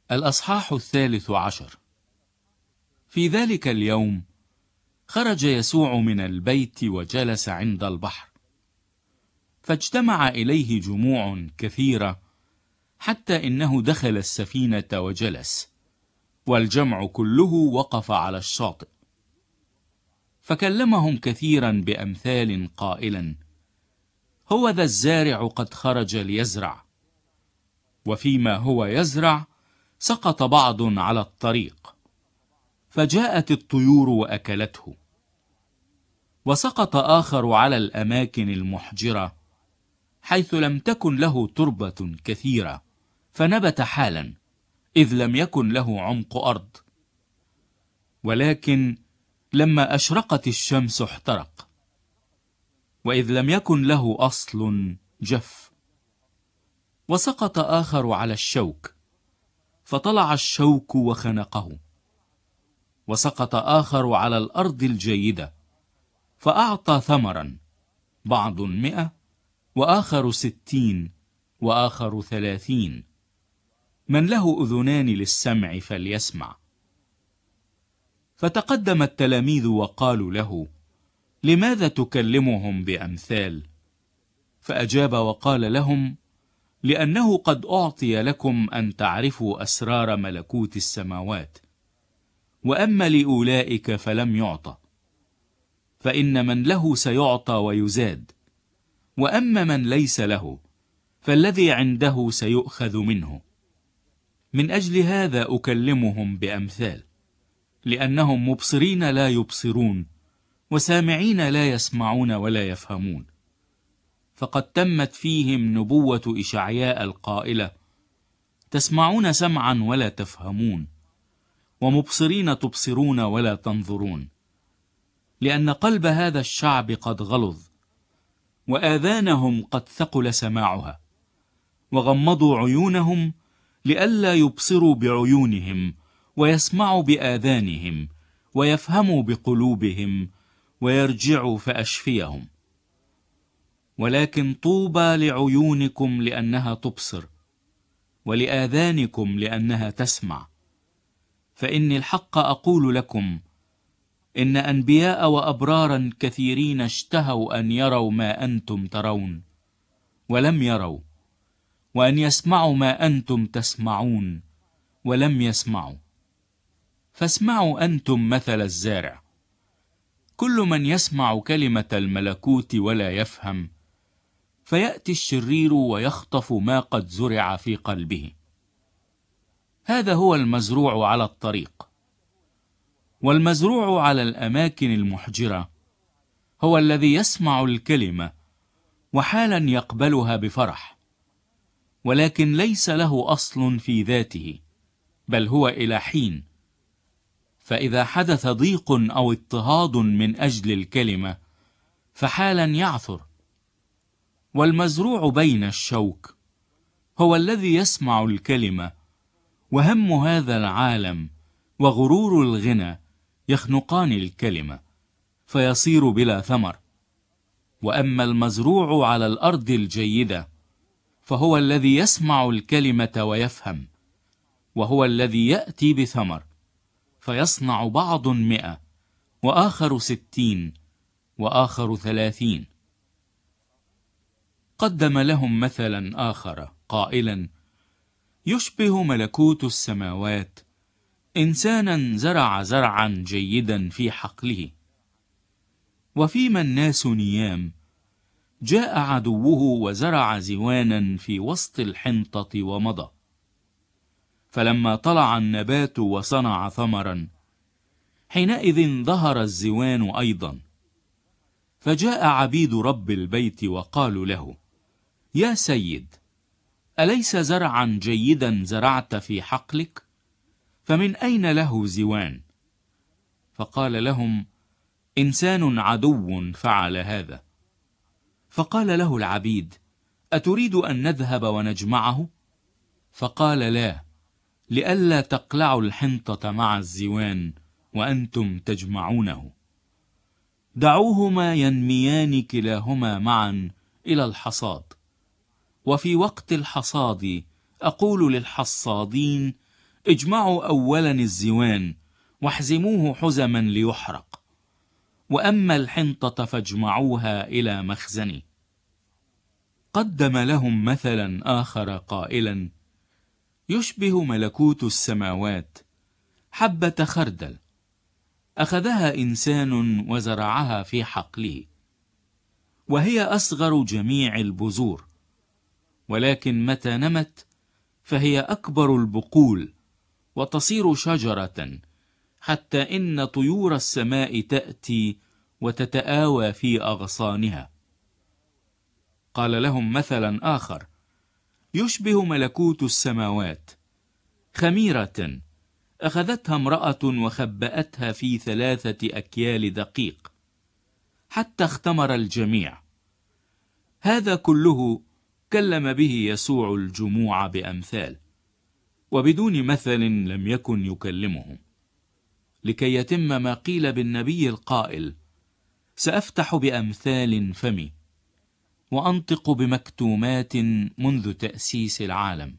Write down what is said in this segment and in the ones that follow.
الأصحاح 13. في ذلك اليوم خرج يسوع من البيت وجلس عند البحر، فاجتمع إليه جموع كثيرة حتى إنه دخل السفينة وجلس، والجمع كله وقف على الشاطئ. فكلمهم كثيرا بأمثال قائلا: هوذا الزارع قد خرج ليزرع، وفيما هو يزرع سقط بعض على الطريق، فجاءت الطيور وأكلته. وسقط آخر على الأماكن المحجرة حيث لم تكن له تربة كثيرة، فنبت حالا، إذ لم يكن له عمق أرض. ولكن لما أشرقت الشمس احترق، وإذ لم يكن له أصل جف. وسقط آخر على الشوك، فطلع الشوك وخنقه. وسقط آخر على الأرض الجيدة، فأعطى ثمرا، بعض 100 وآخر 60 وآخر 30. من له أذنان للسمع فليسمع. فتقدم التلاميذ وقالوا له: لماذا تكلمهم بأمثال؟ فأجاب وقال لهم: لأنه قد أعطي لكم أن تعرفوا أسرار ملكوت السماوات، وأما لأولئك فلم يعطى. فإن من له سيعطى ويزاد، وأما من ليس له فالذي عنده سيؤخذ منه. من أجل هذا أكلمهم بأمثال، لأنهم مبصرين لا يبصرون، وسامعين لا يسمعون ولا يفهمون. فقد تمت فيهم نبوة إشعياء القائلة: تسمعون سمعا ولا تفهمون، ومبصرين تبصرون ولا تنظرون، لأن قلب هذا الشعب قد غلظ، وآذانهم قد ثقل سماعها، وغمضوا عيونهم لئلا يبصروا بعيونهم، ويسمعوا بآذانهم، ويفهموا بقلوبهم، ويرجعوا فأشفيهم. ولكن طوبى لعيونكم لأنها تبصر، ولآذانكم لأنها تسمع. فإني الحق أقول لكم: إن أنبياء وأبرارا كثيرين اشتهوا أن يروا ما أنتم ترون ولم يروا، وأن يسمعوا ما أنتم تسمعون ولم يسمعوا. فاسمعوا أنتم مثل الزارع. كل من يسمع كلمة الملكوت ولا يفهم، فيأتي الشرير ويخطف ما قد زرع في قلبه. هذا هو المزروع على الطريق. والمزروع على الأماكن المحجرة هو الذي يسمع الكلمة وحالا يقبلها بفرح، ولكن ليس له أصل في ذاته، بل هو إلى حين. فإذا حدث ضيق أو اضطهاد من أجل الكلمة فحالا يعثر. والمزروع بين الشوك هو الذي يسمع الكلمة، وهم هذا العالم وغرور الغنى يخنقان الكلمة، فيصير بلا ثمر. وأما المزروع على الأرض الجيدة فهو الذي يسمع الكلمة ويفهم، وهو الذي يأتي بثمر، فيصنع بعض 100 وآخر 60 وآخر 30. قدم لهم مثلا آخر قائلا: يشبه ملكوت السماوات إنسانا زرع زرعا جيدا في حقله. وفيما الناس نيام جاء عدوه وزرع زوانا في وسط الحنطة ومضى. فلما طلع النبات وصنع ثمرا، حينئذ ظهر الزوان أيضا. فجاء عبيد رب البيت وقالوا له: يا سيد، أليس زرعا جيدا زرعت في حقلك؟ فمن أين له زوان؟ فقال لهم: إنسان عدو فعل هذا. فقال له العبيد: أتريد أن نذهب ونجمعه؟ فقال: لا، لئلا تقلعوا الحنطة مع الزوان وأنتم تجمعونه. دعوهما ينميان كلاهما معا إلى الحصاد. وفي وقت الحصاد أقول للحصادين: اجمعوا أولا الزوان واحزموه حزما ليحرق، وأما الحنطة فاجمعوها إلى مخزني. قدم لهم مثلا آخر قائلا: يشبه ملكوت السماوات حبة خردل أخذها إنسان وزرعها في حقله، وهي أصغر جميع البذور، ولكن متى نمت فهي أكبر البقول وتصير شجرة، حتى إن طيور السماء تأتي وتتآوى في أغصانها. قال لهم مثلا آخر: يشبه ملكوت السماوات خميرة أخذتها امرأة وخبأتها في 3 أكيال دقيق حتى اختمر الجميع. هذا كله كلم به يسوع الجموع بأمثال، وبدون مثل لم يكن يكلمهم، لكي يتم ما قيل بالنبي القائل: سأفتح بأمثال فمي وأنطق بمكتومات منذ تأسيس العالم.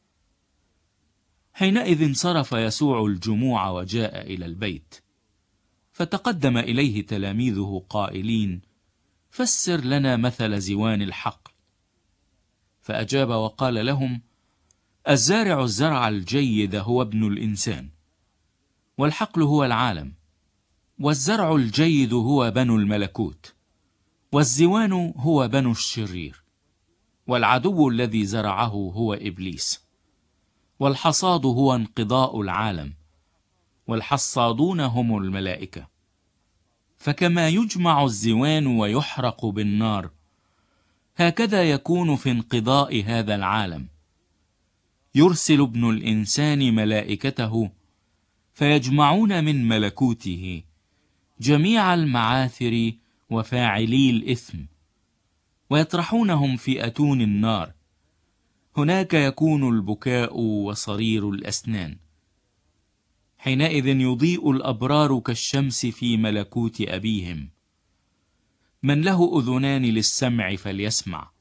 حينئذ انصرف يسوع الجموع وجاء إلى البيت، فتقدم إليه تلاميذه قائلين: فسر لنا مثل زوان الحقل. فأجاب وقال لهم: الزارع الزرع الجيد هو ابن الإنسان، والحقل هو العالم، والزرع الجيد هو بنو الملكوت، والزوان هو بنو الشرير، والعدو الذي زرعه هو إبليس، والحصاد هو انقضاء العالم، والحصادون هم الملائكة. فكما يجمع الزوان ويحرق بالنار، هكذا يكون في انقضاء هذا العالم. يرسل ابن الإنسان ملائكته فيجمعون من ملكوته جميع المعاثر وفاعلي الإثم، ويطرحونهم في أتون النار. هناك يكون البكاء وصرير الأسنان. حينئذ يضيء الأبرار كالشمس في ملكوت أبيهم. من له أذنان للسمع فليسمع.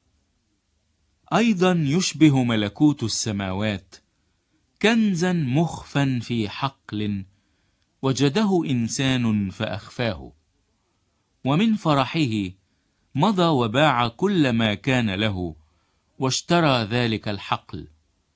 أيضا يشبه ملكوت السماوات كنزا مخفا في حقل وجده إنسان فأخفاه، ومن فرحه مضى وباع كل ما كان له واشترى ذلك الحقل.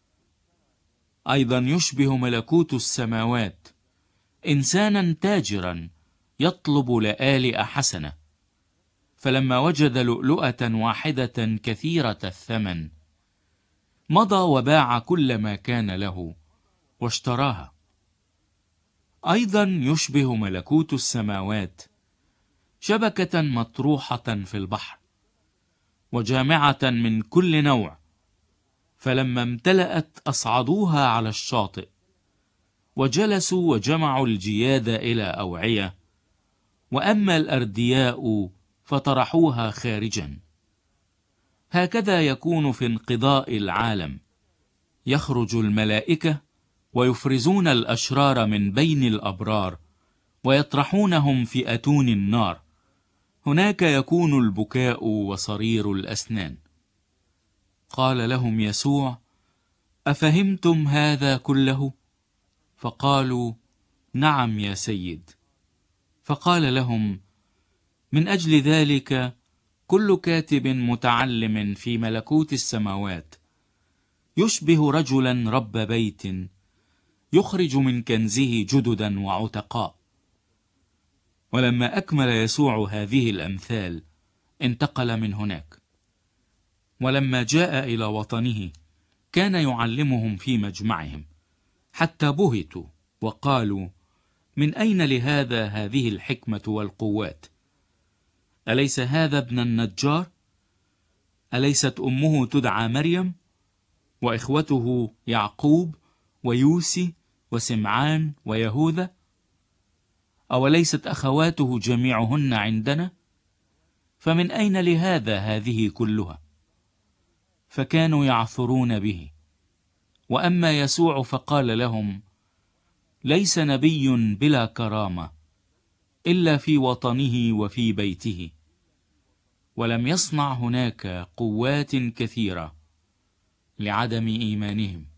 أيضا يشبه ملكوت السماوات إنسانا تاجرا يطلب لآلئ حسنة، فلما وجد لؤلؤة واحدة كثيرة الثمن مضى وباع كل ما كان له واشتراها. أيضا يشبه ملكوت السماوات شبكة مطروحة في البحر وجامعة من كل نوع، فلما امتلأت أصعدوها على الشاطئ، وجلسوا وجمعوا الجياد إلى أوعية، وأما الأردياء فطرحوها خارجا. هكذا يكون في انقضاء العالم. يخرج الملائكة ويفرزون الأشرار من بين الأبرار ويطرحونهم في أتون النار. هناك يكون البكاء وصرير الأسنان. قال لهم يسوع: أفهمتم هذا كله؟ فقالوا: نعم يا سيد. فقال لهم: من أجل ذلك كل كاتب متعلم في ملكوت السماوات يشبه رجلا رب بيت يخرج من كنزه جددا وعتقاء. ولما أكمل يسوع هذه الأمثال انتقل من هناك. ولما جاء إلى وطنه كان يعلمهم في مجمعهم، حتى بهتوا وقالوا: من أين لهذا هذه الحكمة والقوات؟ أليس هذا ابن النجار؟ أليست أمه تدعى مريم، وإخوته يعقوب ويوسي وسمعان ويهوذا؟ أوليست أخواته جميعهن عندنا؟ فمن أين لهذا هذه كلها؟ فكانوا يعثرون به. وأما يسوع فقال لهم: ليس نبي بلا كرامة إلا في وطنه وفي بيته. ولم يصنع هناك قوات كثيرة لعدم إيمانهم.